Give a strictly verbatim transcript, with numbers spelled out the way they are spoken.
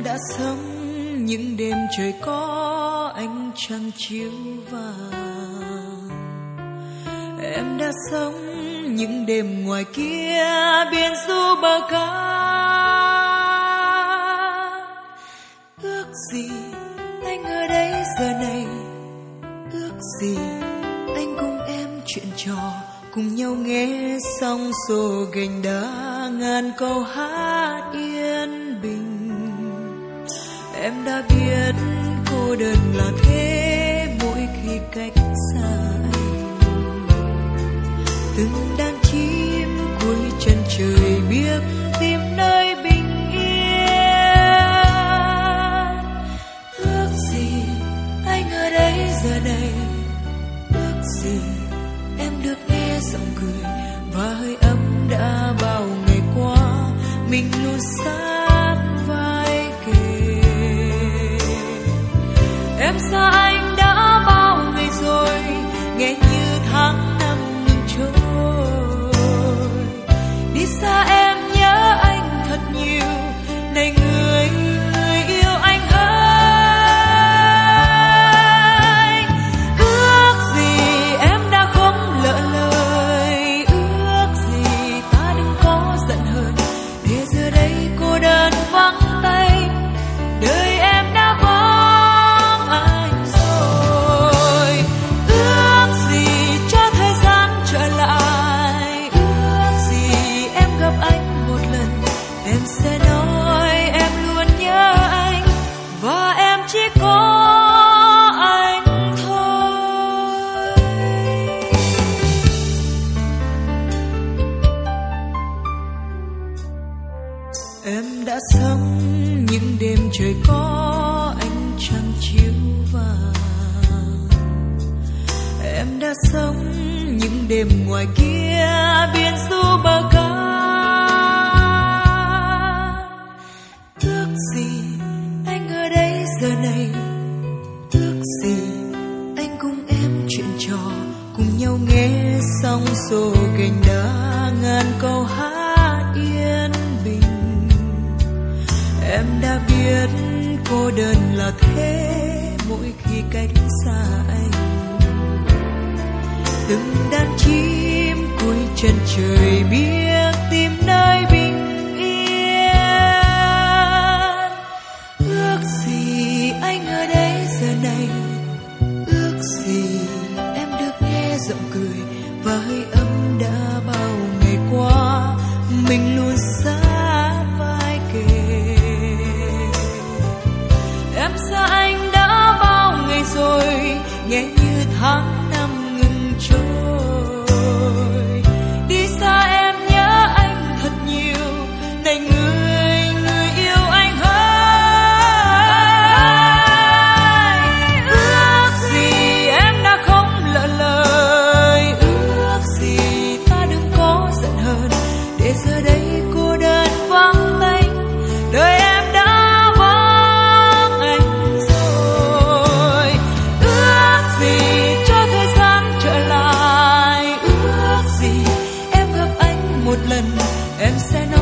đã sống những đêm trời có ánh trăng chiếu vàng. Em đã sống những đêm ngoài kia biển du bờ cá. Ước gì anh ở đây giờ này, ước gì anh cùng em chuyện trò, cùng nhau nghe sóng xô gành đá ngàn câu hát yên bình. Em đã biết cô đơn là thế mỗi khi cách xa anh. Từng đàn chim cuối chân trời biết tìm nơi bình yên. Ước gì anh ở đây giờ này, ước gì em được nghe giọng cười và hơi ấm đã bao ngày qua mình luôn sát vai kề. Em xa anh đã bao ngày rồi, nghe như tháng năm ngừng trôi. Đi xa em nhớ anh thật nhiều, này người người yêu anh ơi. Ước gì em đã không lỡ lời, ước gì ta đừng có giận hờn, để giờ đây cô đơn vắng tay, đời em đã vắng anh rồi. Ước gì cho thời gian trở lại, ước gì em gặp anh một lần, em sẽ nói em luôn nhớ anh và em chỉ có anh thôi. Em đã sống những đêm trời có ánh trăng chiếu vàng. Em đã sống những đêm ngoài kia biển du bờ cá. Ước gì anh ở đây giờ này, ước gì anh cùng em chuyện trò, cùng nhau nghe sóng xô gành đá ngàn câu hát yên bình. Em đã biết cô đơn là thế mỗi khi cách xa anh. Từng đàn chim cuối chân trời biết tìm nơi bình yên. Ước gì anh ở đây giờ này, ước gì em được nghe giọng cười và hơi ấm đã bao ngày qua mình luôn sát vai kề. Em xa anh đã bao ngày rồi, nghe như tháng năm ngừng trôi. Đi xa em nhớ anh thật nhiều, này người người yêu anh ơi. Ước gì em đã không lỡ lời, ước gì ta đừng có giận hờn, để giờ đây cô đơn vắng tanh, đời em đã vắng anh rồi. Ước gì cho thời gian trở lại, ước gì em gặp anh một lần, em sẽ nói